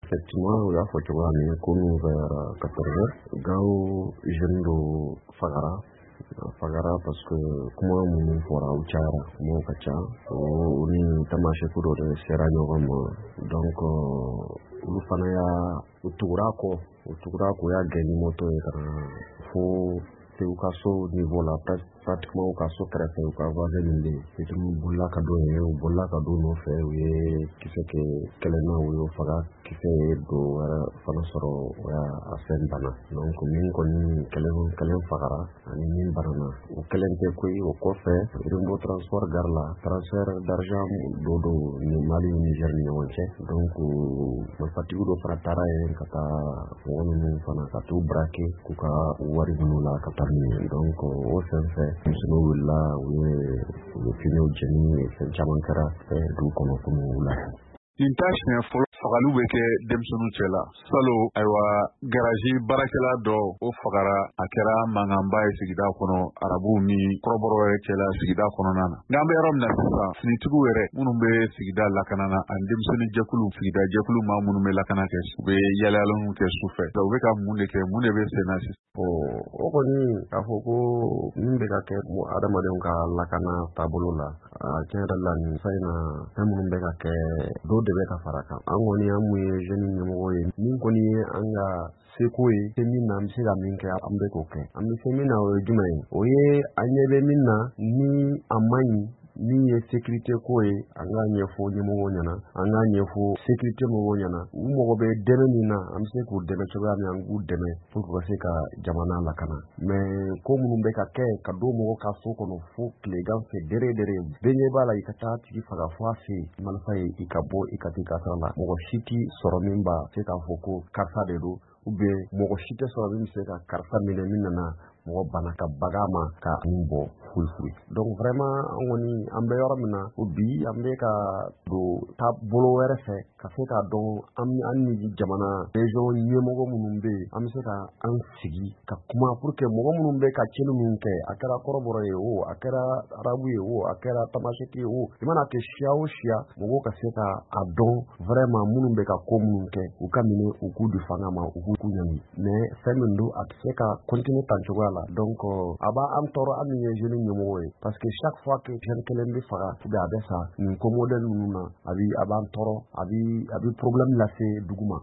Effectivement, o y'a fɔ cogoya min kunun vers 14h gawo jeune dɔ fagara parce que kuma minnu fɔra u cayara kumaw ka ca o ni tamasɛku dɔ de sera ɲɔgɔn ma donc olu fana u tugura kɔ y'a gɛn moto ye ka na fo u ka so niveau la pratiquement u ka so kɛrɛfɛ u ka voisin min bɛ yen u bolila ka don yen u bolila ka don nɔfɛ u ye kisɛ kɛ kɛlɛna u y'o faga kisɛ ye dɔ wɛrɛ fana sɔrɔ o y'a fɛn bana donc min kɔni kɛlɛn fagara ani min banana o kɛlɛn tɛ koyi o kɔfɛ Rimbo transport gare la transfert d'argent dɔ don ni Mali ni Niger ni ɲɔgɔn cɛ donc marifatigi dɔ fana taara yen ka taa mɔgɔ ninnu fana ka t'u braquer k'u ka wari minnu la ka taa donc o fɛn fɛn musow wulila u ye finiw jeni fɛn caman kɛra dugu kɔnɔ kunun wula. Nin t'a siɲɛ fɔlɔ fagaliw bɛ kɛ denmisɛnninw cɛ la salo ayiwa garaji baarakɛla dɔ o fagara a kɛra mankanba ye sigida kɔnɔ arabuw ni kɔrɔbɔrɔw yɛrɛ cɛla sigida kɔnɔna na n'an bɛ yɔrɔ min na sisan finitigiw yɛrɛ minnu bɛ sigida lakana na ani denmisɛnnin jɛkulu sigida jɛkulu maa minnu bɛ lakana kɛ u bɛ yalayalanw kɛ sufɛ u bɛ ka mun de kɛ mun de bɛ sen na sisan. O kɔni k'a fɔ ko min bɛ ka kɛ adamadenw ka lakana taabolo la tiɲɛ yɛrɛ la nin sa in na fɛn minnu bɛ ka kɛ dɔw de bɛ ka fara kan an kɔni an mun ye jeune ɲɛmɔgɔ ye min kɔni ye an ka seko ye se min na an bɛ se ka min kɛ an bɛ k'o kɛ an bɛ se min na o ye jumɛn ye o ye an ɲɛ bɛ min na ni a man ɲi min ye sécurité ko ye an k'a ɲɛfɔ ɲɛmɔgɔw ɲɛna an k'a ɲɛfɔ sécurité mɔgɔw ɲɛna u mago bɛ dɛmɛ min na an bɛ se k'u dɛmɛ cogoya min an k'u dɛmɛ pour que u ka se ka jamana lakana mais ko minnu bɛ ka kɛ ka don mɔgɔ ka so kɔnɔ fo tilegan fɛ dere bɛɛ ɲɛ b'a la i ka taa tigi faga fo a fɛ yen malasa ye i ka bɔ i ka t'i ka sira la mɔgɔ si t'i sɔrɔ min b'a se k'a fɔ ko karisa de don ou bien mɔgɔ si tɛ sɔrɔ min bɛ se ka karisa minɛ min nana mɔgɔ bana ka baga ma ka min bɔ foyi donc vraiment an kɔni an bɛ yɔrɔ min na o bi an bɛ ka don taabolo wɛrɛ fɛ ka se k'a dɔn an ni jamana région ɲɛmɔgɔ minnu bɛ yen an bɛ se ka an sigi ka kuma pour que mɔgɔ minnu bɛ ka tiɲɛni minnu kɛ a kɛra kɔrɔbɔrɔ ye o a kɛra arabu ye o a kɛra tamasɛki ye o i mana kɛ siya o siya mɔgɔw ka se ka a dɔn vraiment minnu bɛ ka ko minnu kɛ u ka minɛ u k'u di fanga ma u k'u ɲangi mais fɛn min don a tɛ se ka continuer tan cogoya la donc a b'a an tɔɔrɔ an min ye jeune ɲɛmɔgɔ ye parce que chaque fois que jeune kelen bɛ faga ou bien a bɛ sa nin ko modèle ninnu na a b'an tɔɔrɔ a bɛ problème lase dugu ma